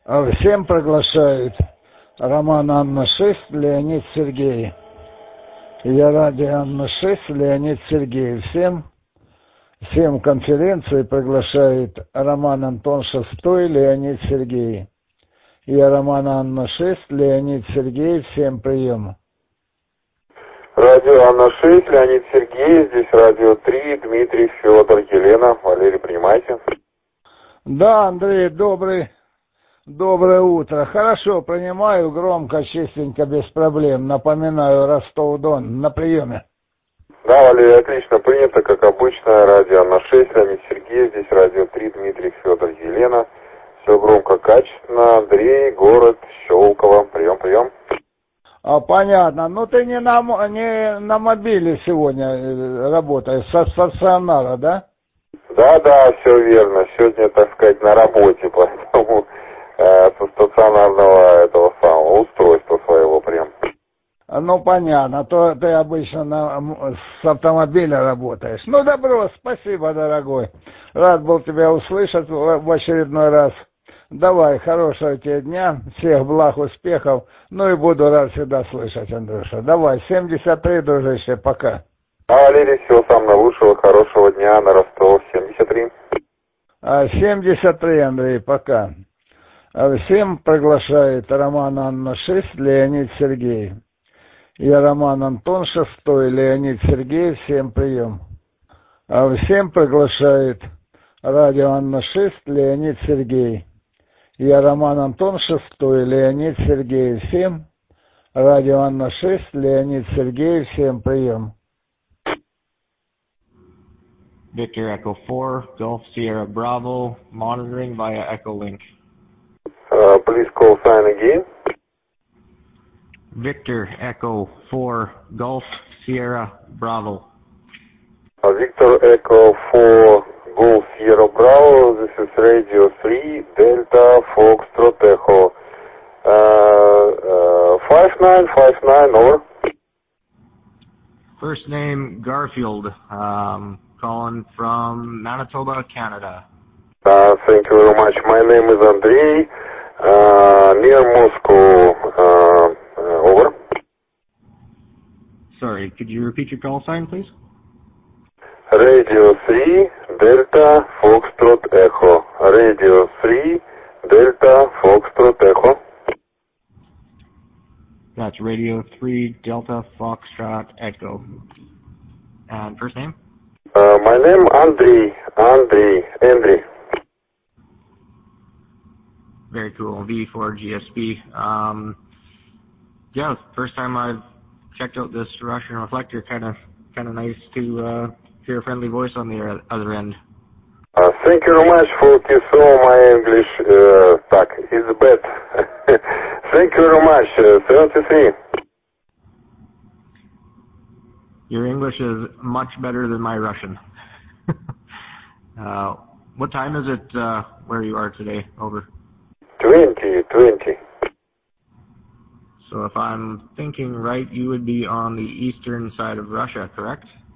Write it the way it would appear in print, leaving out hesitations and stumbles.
Всем приглашают Роман Анна-6, Леонид Сергей. Я радио Анна-6, Леонид Сергей. Всем конференции приглашает Роман Антон 6, Леонид Сергей. Я Роман Анна-6, Леонид Сергей. Всем прием. Радио Анна-6, Леонид Сергей. Здесь радио 3, Дмитрий, Федор, Елена. Валерий, принимайте. Да, Андрей, доброе утро. Хорошо, принимаю громко, чистенько, без проблем. Напоминаю, Ростов-Дон, на приеме. Да, Валерий, отлично принято, как обычно. Радио Анна-6, Леонид Сергей. Здесь радио 3, Дмитрий, Федор, Елена. Все громко, качественно. Андрей, город, Щелково. Прием. Понятно. Ну, ты не на мобиле сегодня работаешь, со стационара, да? Да, все верно. Сегодня, так сказать, на работе, поэтому со стационарного этого самого устройства своего прям. Ну, понятно. То ты обычно с автомобиля работаешь. Ну, добро, спасибо, дорогой. Рад был тебя услышать в очередной раз. Давай, хорошего тебе дня, всех благ, успехов. Ну и буду рад всегда слышать, Андрюша. Давай, 73, дружище, пока. Валерий, всего самого лучшего, хорошего дня на Ростов, 73. 73, Андрей, пока. Всем приглашает Роман Анна-6, Леонид Сергей. Я Роман Антон 6, Леонид Сергей. Всем прием. Всем приглашает радио Анна-6, Леонид Сергей. Я Роман Антон 6, Леонид Сергей. Всем радио Анна-6, Леонид Сергей. Всем прием. Victor Echo 4, Gulf Sierra Bravo, monitoring via Echo Link. Please call sign again. Victor Echo 4, Gulf Sierra Bravo. Victor Echo 4, Golf Sierra Bravo. This is Radio 3, Delta Foxtrot Echo. 5959, over. First name Garfield, calling from Manitoba, Canada. Thank you very much. My name is Andrei, near Moscow. Over. Sorry, could you repeat your call sign, please? Radio 3, Delta Foxtrot Echo. Radio 3, Delta Foxtrot Echo. That's Radio 3, Delta Foxtrot Echo. And first name? My name Andrei. Very cool. V4 GSP. Yeah, first time I've checked out this Russian reflector. Kind of nice to hear a friendly voice on the other end. Thank you very much for so my English. Так, is bad. Thank you very much. 73. Your English is much better than my Russian. What time is it where you are today? Over. 20. So if I'm thinking right, you would be on the eastern side of Russia, correct?